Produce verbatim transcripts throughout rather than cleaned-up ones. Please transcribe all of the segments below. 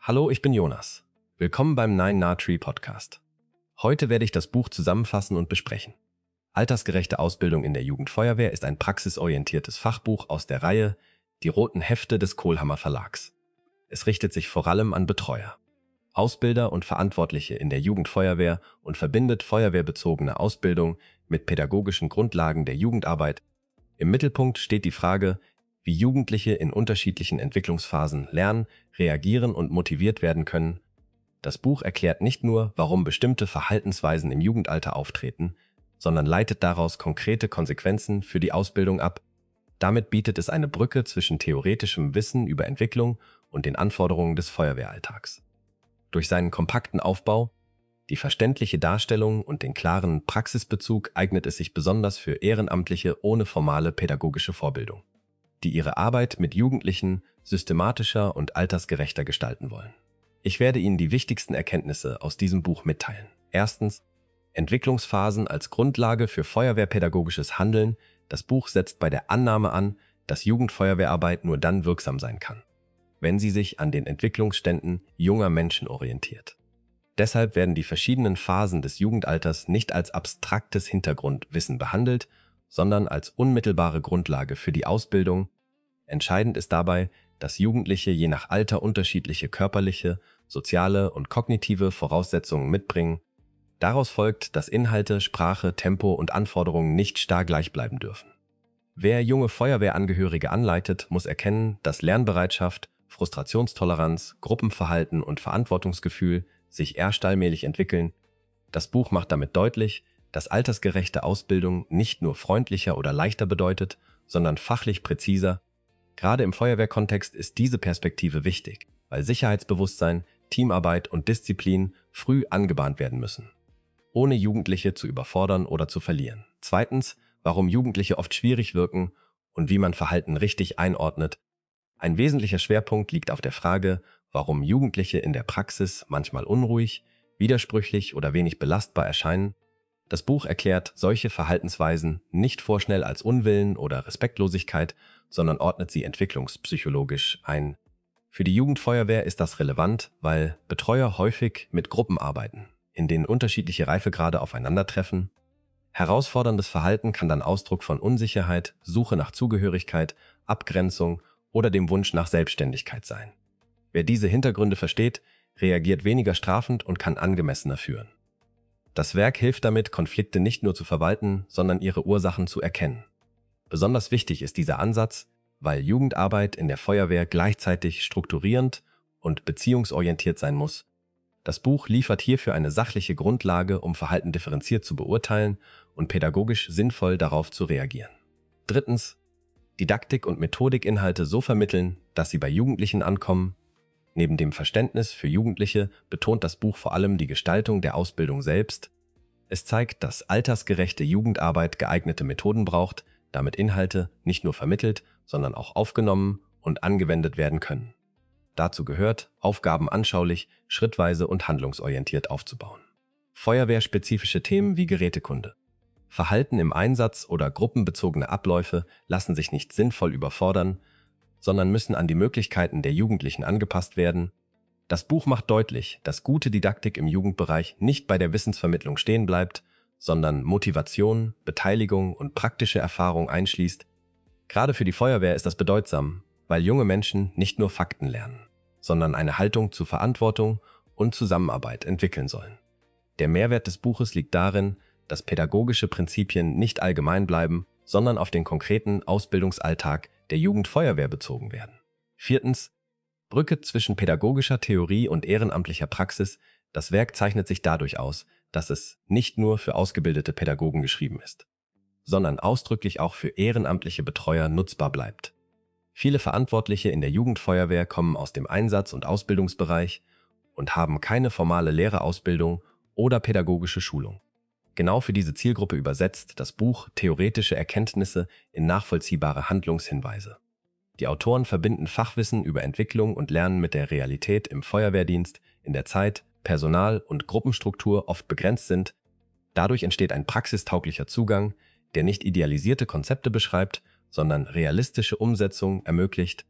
Hallo, ich bin Jonas. Willkommen beim Nine Nah Tree Podcast. Heute werde ich das Buch zusammenfassen und besprechen. Altersgerechte Ausbildung in der Jugendfeuerwehr ist ein praxisorientiertes Fachbuch aus der Reihe Die roten Hefte des Kohlhammer Verlags. Es richtet sich vor allem an Betreuer, Ausbilder und Verantwortliche in der Jugendfeuerwehr und verbindet feuerwehrbezogene Ausbildung mit pädagogischen Grundlagen der Jugendarbeit. Im Mittelpunkt steht die Frage, wie Jugendliche in unterschiedlichen Entwicklungsphasen lernen, reagieren und motiviert werden können. Das Buch erklärt nicht nur, warum bestimmte Verhaltensweisen im Jugendalter auftreten, sondern leitet daraus konkrete Konsequenzen für die Ausbildung ab. Damit bietet es eine Brücke zwischen theoretischem Wissen über Entwicklung und den Anforderungen des Feuerwehralltags. Durch seinen kompakten Aufbau, die verständliche Darstellung und den klaren Praxisbezug eignet es sich besonders für Ehrenamtliche ohne formale pädagogische Vorbildung, die ihre Arbeit mit Jugendlichen systematischer und altersgerechter gestalten wollen. Ich werde Ihnen die wichtigsten Erkenntnisse aus diesem Buch mitteilen. Erstens, Entwicklungsphasen als Grundlage für feuerwehrpädagogisches Handeln. Das Buch setzt bei der Annahme an, dass Jugendfeuerwehrarbeit nur dann wirksam sein kann, wenn sie sich an den Entwicklungsständen junger Menschen orientiert. Deshalb werden die verschiedenen Phasen des Jugendalters nicht als abstraktes Hintergrundwissen behandelt, sondern als unmittelbare Grundlage für die Ausbildung. Entscheidend ist dabei, dass Jugendliche je nach Alter unterschiedliche körperliche, soziale und kognitive Voraussetzungen mitbringen. Daraus folgt, dass Inhalte, Sprache, Tempo und Anforderungen nicht starr gleich bleiben dürfen. Wer junge Feuerwehrangehörige anleitet, muss erkennen, dass Lernbereitschaft, Frustrationstoleranz, Gruppenverhalten und Verantwortungsgefühl sich erst allmählich entwickeln. Das Buch macht damit deutlich, dass altersgerechte Ausbildung nicht nur freundlicher oder leichter bedeutet, sondern fachlich präziser. Gerade im Feuerwehrkontext ist diese Perspektive wichtig, weil Sicherheitsbewusstsein, Teamarbeit und Disziplin früh angebahnt werden müssen, ohne Jugendliche zu überfordern oder zu verlieren. Zweitens, warum Jugendliche oft schwierig wirken und wie man Verhalten richtig einordnet. Ein wesentlicher Schwerpunkt liegt auf der Frage, warum Jugendliche in der Praxis manchmal unruhig, widersprüchlich oder wenig belastbar erscheinen. Das Buch erklärt solche Verhaltensweisen nicht vorschnell als Unwillen oder Respektlosigkeit, sondern ordnet sie entwicklungspsychologisch ein. Für die Jugendfeuerwehr ist das relevant, weil Betreuer häufig mit Gruppen arbeiten, in denen unterschiedliche Reifegrade aufeinandertreffen. Herausforderndes Verhalten kann dann Ausdruck von Unsicherheit, Suche nach Zugehörigkeit, Abgrenzung oder dem Wunsch nach Selbstständigkeit sein. Wer diese Hintergründe versteht, reagiert weniger strafend und kann angemessener führen. Das Werk hilft damit, Konflikte nicht nur zu verwalten, sondern ihre Ursachen zu erkennen. Besonders wichtig ist dieser Ansatz, weil Jugendarbeit in der Feuerwehr gleichzeitig strukturierend und beziehungsorientiert sein muss. Das Buch liefert hierfür eine sachliche Grundlage, um Verhalten differenziert zu beurteilen und pädagogisch sinnvoll darauf zu reagieren. Drittens, Didaktik und Methodikinhalte so vermitteln, dass sie bei Jugendlichen ankommen. Neben dem Verständnis für Jugendliche betont das Buch vor allem die Gestaltung der Ausbildung selbst. Es zeigt, dass altersgerechte Jugendarbeit geeignete Methoden braucht, damit Inhalte nicht nur vermittelt, sondern auch aufgenommen und angewendet werden können. Dazu gehört, Aufgaben anschaulich, schrittweise und handlungsorientiert aufzubauen. Feuerwehrspezifische Themen wie Gerätekunde, Verhalten im Einsatz oder gruppenbezogene Abläufe lassen sich nicht sinnvoll überfordern, sondern müssen an die Möglichkeiten der Jugendlichen angepasst werden. Das Buch macht deutlich, dass gute Didaktik im Jugendbereich nicht bei der Wissensvermittlung stehen bleibt, sondern Motivation, Beteiligung und praktische Erfahrung einschließt. Gerade für die Feuerwehr ist das bedeutsam, weil junge Menschen nicht nur Fakten lernen, sondern eine Haltung zu Verantwortung und Zusammenarbeit entwickeln sollen. Der Mehrwert des Buches liegt darin, dass pädagogische Prinzipien nicht allgemein bleiben, sondern auf den konkreten Ausbildungsalltag der Jugendfeuerwehr bezogen werden. Viertens, Brücke zwischen pädagogischer Theorie und ehrenamtlicher Praxis. Das Werk zeichnet sich dadurch aus, dass es nicht nur für ausgebildete Pädagogen geschrieben ist, sondern ausdrücklich auch für ehrenamtliche Betreuer nutzbar bleibt. Viele Verantwortliche in der Jugendfeuerwehr kommen aus dem Einsatz- und Ausbildungsbereich und haben keine formale Lehrerausbildung oder pädagogische Schulung. Genau für diese Zielgruppe übersetzt das Buch theoretische Erkenntnisse in nachvollziehbare Handlungshinweise. Die Autoren verbinden Fachwissen über Entwicklung und Lernen mit der Realität im Feuerwehrdienst, in der Zeit, Personal- und Gruppenstruktur oft begrenzt sind. Dadurch entsteht ein praxistauglicher Zugang, der nicht idealisierte Konzepte beschreibt, sondern realistische Umsetzung ermöglicht.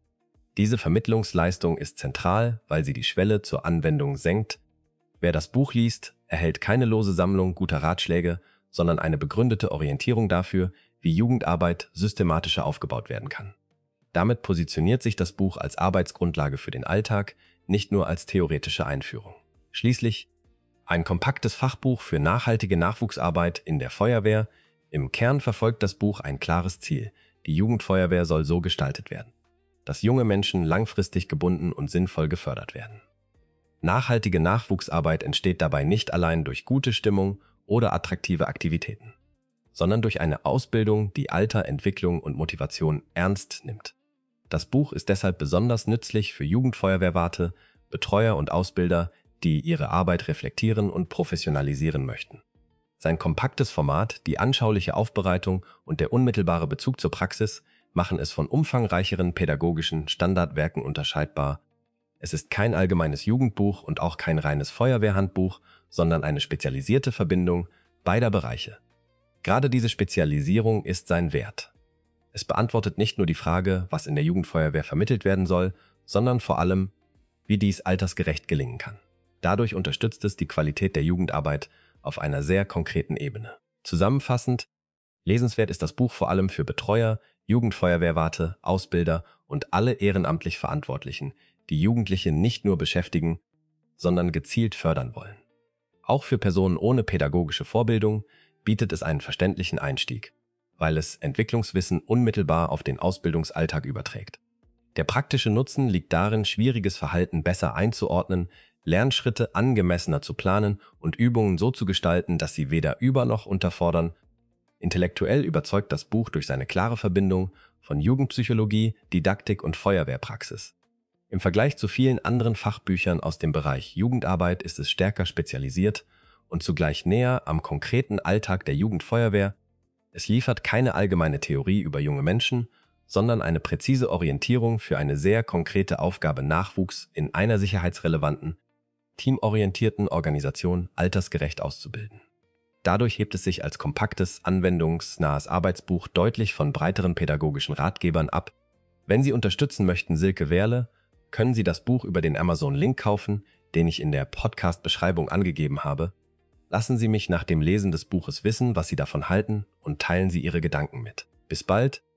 Diese Vermittlungsleistung ist zentral, weil sie die Schwelle zur Anwendung senkt. Wer das Buch liest, erhält keine lose Sammlung guter Ratschläge, sondern eine begründete Orientierung dafür, wie Jugendarbeit systematischer aufgebaut werden kann. Damit positioniert sich das Buch als Arbeitsgrundlage für den Alltag, nicht nur als theoretische Einführung. Schließlich ein kompaktes Fachbuch für nachhaltige Nachwuchsarbeit in der Feuerwehr. Im Kern verfolgt das Buch ein klares Ziel. Die Jugendfeuerwehr soll so gestaltet werden, dass junge Menschen langfristig gebunden und sinnvoll gefördert werden. Nachhaltige Nachwuchsarbeit entsteht dabei nicht allein durch gute Stimmung oder attraktive Aktivitäten, sondern durch eine Ausbildung, die Alter, Entwicklung und Motivation ernst nimmt. Das Buch ist deshalb besonders nützlich für Jugendfeuerwehrwarte, Betreuer und Ausbilder, die ihre Arbeit reflektieren und professionalisieren möchten. Sein kompaktes Format, die anschauliche Aufbereitung und der unmittelbare Bezug zur Praxis machen es von umfangreicheren pädagogischen Standardwerken unterscheidbar. Es ist kein allgemeines Jugendbuch und auch kein reines Feuerwehrhandbuch, sondern eine spezialisierte Verbindung beider Bereiche. Gerade diese Spezialisierung ist sein Wert. Es beantwortet nicht nur die Frage, was in der Jugendfeuerwehr vermittelt werden soll, sondern vor allem, wie dies altersgerecht gelingen kann. Dadurch unterstützt es die Qualität der Jugendarbeit auf einer sehr konkreten Ebene. Zusammenfassend, lesenswert ist das Buch vor allem für Betreuer, Jugendfeuerwehrwarte, Ausbilder und alle ehrenamtlich Verantwortlichen, die Jugendliche nicht nur beschäftigen, sondern gezielt fördern wollen. Auch für Personen ohne pädagogische Vorbildung bietet es einen verständlichen Einstieg, weil es Entwicklungswissen unmittelbar auf den Ausbildungsalltag überträgt. Der praktische Nutzen liegt darin, schwieriges Verhalten besser einzuordnen, Lernschritte angemessener zu planen und Übungen so zu gestalten, dass sie weder über- noch unterfordern. Intellektuell überzeugt das Buch durch seine klare Verbindung von Jugendpsychologie, Didaktik und Feuerwehrpraxis. Im Vergleich zu vielen anderen Fachbüchern aus dem Bereich Jugendarbeit ist es stärker spezialisiert und zugleich näher am konkreten Alltag der Jugendfeuerwehr. Es liefert keine allgemeine Theorie über junge Menschen, sondern eine präzise Orientierung für eine sehr konkrete Aufgabe, Nachwuchs in einer sicherheitsrelevanten, teamorientierten Organisation altersgerecht auszubilden. Dadurch hebt es sich als kompaktes, anwendungsnahes Arbeitsbuch deutlich von breiteren pädagogischen Ratgebern ab. Wenn Sie unterstützen möchten Silke Wehrle, können Sie das Buch über den Amazon-Link kaufen, den ich in der Podcast-Beschreibung angegeben habe. Lassen Sie mich nach dem Lesen des Buches wissen, was Sie davon halten, und teilen Sie Ihre Gedanken mit. Bis bald!